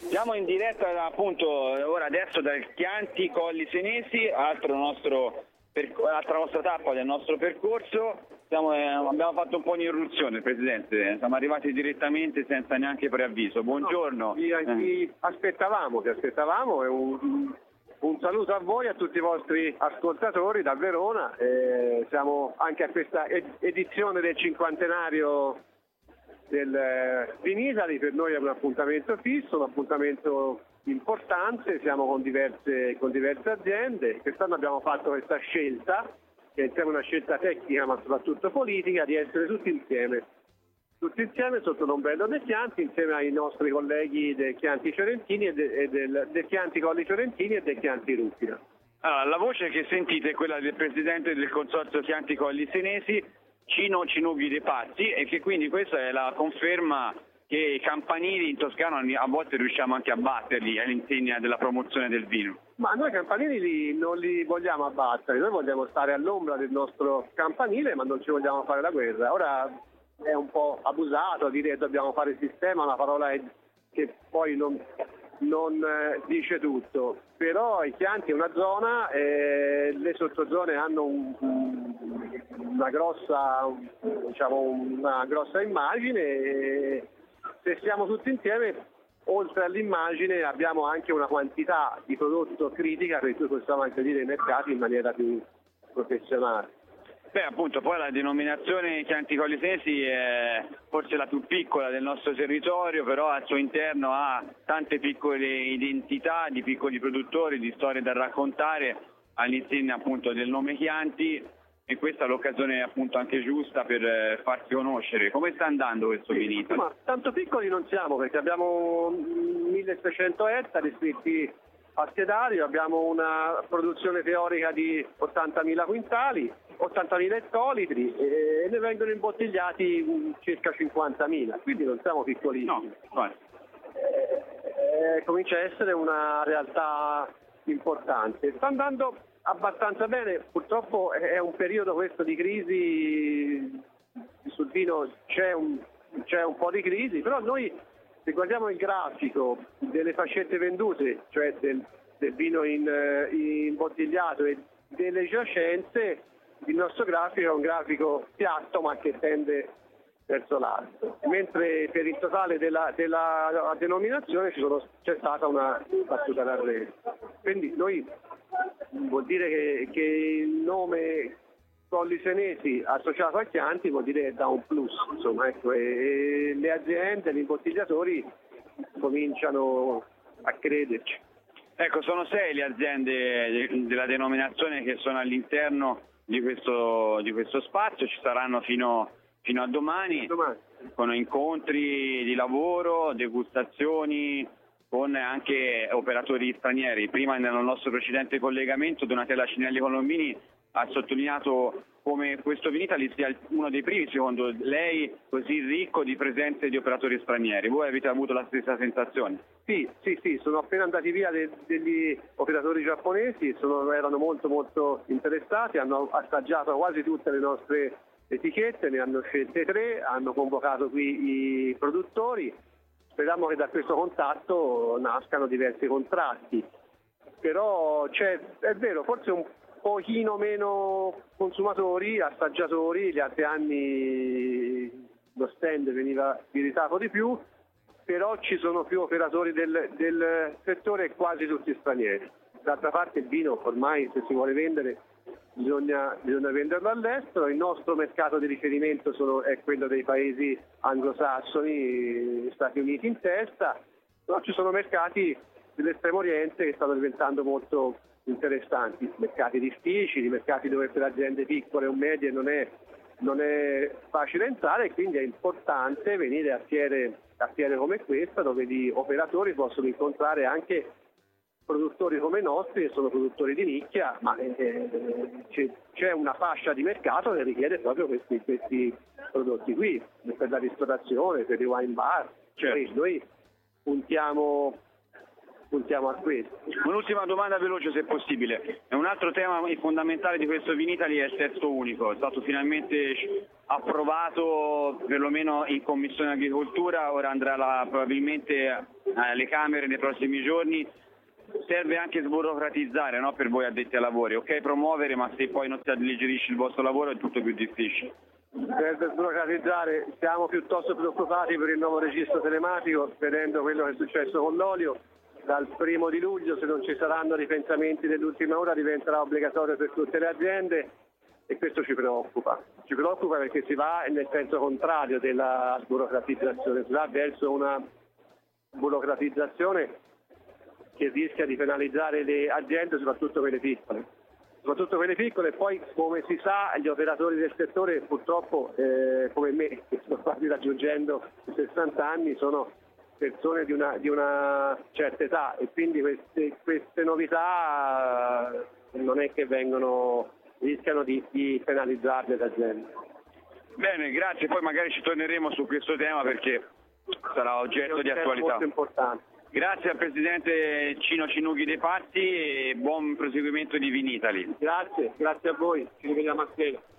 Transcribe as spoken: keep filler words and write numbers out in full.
Siamo in diretta appunto ora adesso dal Chianti Colli Senesi, altro nostro per, altra nostra tappa del nostro percorso. Siamo, eh, abbiamo fatto un po' di irruzione, Presidente, siamo arrivati direttamente senza neanche preavviso. Buongiorno. No, vi, vi aspettavamo, vi aspettavamo e un, un saluto a voi e a tutti i vostri ascoltatori da Verona. Eh, siamo anche a questa ed- edizione del cinquantenario del Vinisali. Per noi è un appuntamento fisso, un appuntamento importante, siamo con diverse, con diverse aziende. Quest'anno abbiamo fatto questa scelta, che è una scelta tecnica ma soprattutto politica, di essere tutti insieme, tutti insieme sotto l'ombrello del Chianti, insieme ai nostri colleghi del Chianti Fiorentini e, de, e del, del Chianti Colli Fiorentini e del Chianti Ruppina. Allora, la voce che sentite è quella del Presidente del Consorzio Chianti Colli Senesi, Cino Cinughi dei Pazzi, e che quindi questa è la conferma che i campanili in Toscana a volte riusciamo anche a batterli all'insegna della promozione del vino. Ma noi campanili li, non li vogliamo abbattere, noi vogliamo stare all'ombra del nostro campanile, ma non ci vogliamo fare la guerra. Ora è un po' abusato dire che dobbiamo fare sistema, una parola che poi non, non eh, dice tutto, però i Chianti è una zona e le sottozone hanno un, un, una grossa, diciamo, una grossa immagine e se siamo tutti insieme, oltre all'immagine abbiamo anche una quantità di prodotto critica per cui possiamo anche dire i mercati in maniera più professionale. Beh, appunto, poi la denominazione Chianti Colli Senesi è forse la più piccola del nostro territorio, però al suo interno ha tante piccole identità di piccoli produttori, di storie da raccontare all'insegna appunto del nome Chianti, e questa è l'occasione appunto anche giusta per farsi conoscere. Come sta andando questo vinito? Ma tanto piccoli non siamo, perché abbiamo milleseicento ettari iscritti a schedario, abbiamo una produzione teorica di ottantamila quintali, ottantamila ettolitri e ne vengono imbottigliati circa cinquantamila, quindi non siamo piccolissimi. No, no. Eh, eh, comincia a essere una realtà importante. Sta andando abbastanza bene, purtroppo è un periodo questo di crisi, sul vino c'è un, c'è un po' di crisi, però noi se guardiamo il grafico delle fascette vendute, cioè del, del vino in, in imbottigliato e delle giacenze, il nostro grafico è un grafico piatto ma che tende verso l'alto, mentre per il totale della, della denominazione ci sono, c'è stata una battuta d'arresto. Quindi noi vuol dire che, che il nome Colli Senesi associato a Chianti vuol dire che dà un plus, insomma, ecco, e, e le aziende, gli imbottigliatori cominciano a crederci. Ecco, sono sei le aziende de- della denominazione che sono all'interno di questo, di questo spazio, ci saranno fino, fino a domani, domani, con incontri di lavoro, degustazioni, con anche operatori stranieri. Prima nel nostro precedente collegamento Donatella Cinelli Colombini ha sottolineato come questo Vinitaly sia uno dei primi, secondo lei, così ricco di presenze di operatori stranieri. Voi avete avuto la stessa sensazione? Sì, sì, sì, sono appena andati via de- degli operatori giapponesi, sono, erano molto molto interessati, hanno assaggiato quasi tutte le nostre etichette, ne hanno scelte tre, hanno convocato qui i produttori. Speriamo che da questo contatto nascano diversi contratti, però c'è, è vero, forse un pochino meno consumatori, assaggiatori, gli altri anni lo stand veniva visitato di più, però ci sono più operatori del, del settore e quasi tutti stranieri. D'altra parte il vino ormai se si vuole vendere bisogna, bisogna venderlo all'estero, il nostro mercato di riferimento sono, è quello dei paesi anglosassoni, Stati Uniti in testa, però ci sono mercati dell'estremo oriente che stanno diventando molto interessanti, mercati difficili, mercati dove per aziende piccole o medie non è, non è facile entrare e quindi è importante venire a fiere, a fiere come questa dove gli operatori possono incontrare anche produttori come i nostri che sono produttori di nicchia, ma eh, c'è, c'è una fascia di mercato che richiede proprio questi, questi prodotti qui, per la ristorazione, per i wine bar. Certo. Noi puntiamo puntiamo a questo. Un'ultima domanda veloce se possibile. Un altro tema fondamentale di questo Vinitaly è il testo unico, è stato finalmente approvato perlomeno in Commissione Agricoltura, ora andrà la, probabilmente alle Camere nei prossimi giorni. Serve anche sburocratizzare, no, per voi addetti ai lavori, ok promuovere, ma se poi non si alleggerisce il vostro lavoro è tutto più difficile. Per sburocratizzare siamo piuttosto preoccupati per il nuovo registro telematico, vedendo quello che è successo con l'olio. Dal primo di luglio, se non ci saranno ripensamenti dell'ultima ora, diventerà obbligatorio per tutte le aziende e questo ci preoccupa. Ci preoccupa perché si va nel senso contrario della sburocratizzazione, si va verso una burocratizzazione che rischia di penalizzare le aziende, soprattutto quelle piccole. Soprattutto quelle piccole, e poi come si sa gli operatori del settore purtroppo eh, come me, che sono quasi raggiungendo i sessanta anni, sono persone di una, di una certa età e quindi queste, queste novità non è che vengono, rischiano di, di penalizzarle le aziende. Bene, grazie, poi magari ci torneremo su questo tema perché sarà oggetto di attualità. Molto importante. Grazie al Presidente Cino Cinughi dei Patti e buon proseguimento di Vinitaly. Grazie, grazie a voi, ci rivediamo a sera.